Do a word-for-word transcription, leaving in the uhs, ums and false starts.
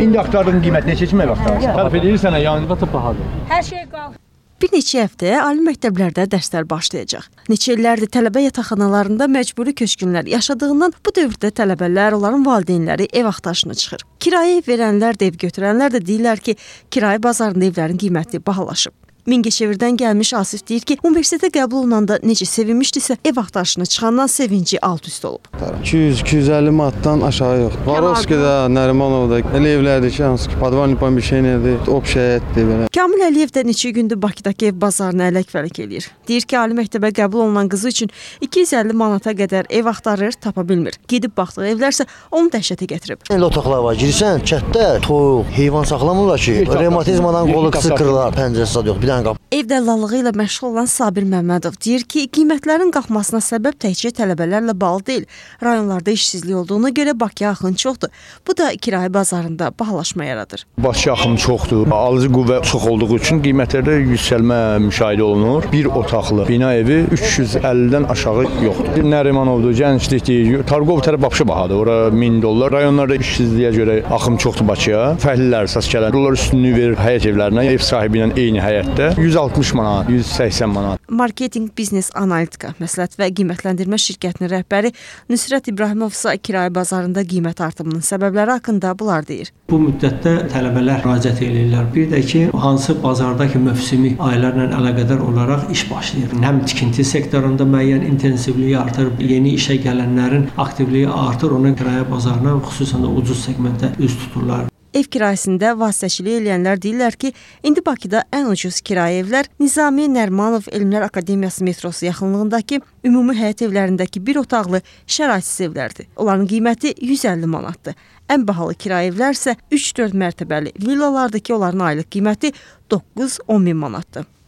İndi aktarın qiyməti neçə kimi vaxtlar? Tərif edirsən, yəni vata bahadır. Hər şey qalır. Bir neçə həftəyə ali məktəblərdə dərslər başlayacaq. Neçə illərdir tələbə yataqxanalarında məcburi köçkünlər yaşadığından bu dövrdə tələbələr, onların valideynləri ev axtarışına çıxır. Kirayə verənlər də, ev götürənlər də deyirlər ki, kirayə bazarında evlərin qiyməti bahalaşıb. Mingəçevirdən gəlmiş Asif deyir ki, universitetə qəbul olunanda necə sevinmişdisə, ev axtarışına çıxandan sevinci alt üst olub. iki yüz iki yüz əlli manatdan aşağı yox. Varovskidə, Nərimanovda elə evlərdir ki, hansı ki, podvalni pomещенияdır, общаяətdir belə. Kamil Əliyev də neçə gündür Bakıdakı ev bazarına ələk-vələk eləyir. Deyir ki, ali məktəbə qəbul olunan qızı üçün iki yüz əlli manata qədər ev axtarır, tapa bilmir. Gedib baxdığı evlərsə onu dəhşətə gətirib. Elə otaqlar var, girirsən, kətdə toyuq, heyvan saxlamırlar ki, revmatizmadan qolu qısı qırılar, pəncərəsi zad yox. Ev dəllallığı ilə məşğul olan Sabir Məmmədov deyir ki, qiymətlərin qalxmasına səbəb təkcə tələbələrlə bağlı deyil. Rayonlarda işsizlik olduğuna görə Bakıya axın çoxdur. Bu da kirayə bazarında bahalaşma yaradır. Bakıya axın çoxdur. Alıcı qüvvə çox olduğu üçün qiymətlərdə yüksəlmə müşahidə olunur. Bir otaqlı bina evi üç yüz əllidən aşağı yoxdur. Nərimanovdur, Gənclikdir, Targov tərəf vapşı bahadır. Ora min dollar. Rayonlarda işsizliyə görə axım çoxdur Bakıya. Fəhlələr əsas gələn. Onlar üstünlüyü verir həyət evlərinə, ev sahibi ilə eyni həyətdə. yüz altmış manat, yüz səksən manat. Marketinq Biznes Analitika məsləhət və qiymətləndirmə şirkətinin rəhbəri Nüsrət İbrahimov isə kirayə bazarında qiymət artımının səbəbləri haqqında bunlar deyir. Bu müddətdə tələbələr müraciət edirlər. Bir də ki, hansı bazardakı mövsümi aylarla əlaqədar olaraq iş başlayır. Həm tikinti sektorunda müəyyən intensivliyi artır, yeni işə gələnlərin aktivliyi artır, ona kirayə bazarına xüsusən də ucuz segmentdə üz tuturlar. Ev kirayəsində vasitəçilik edənlər deyirlər ki, indi Bakıda ən ucuz kirayə evlər Nizami Nərimanov Elmlər Akademiyası metrosu yaxınlığındakı ümumi həyət evlərindəki bir otaqlı şəraitsiz evlərdir. Onların qiyməti yüz əlli manatdır. Ən bahalı kirayə evlər isə üç dörd mərtəbəli villalardakı onların aylıq qiyməti doqquz on min manatdır.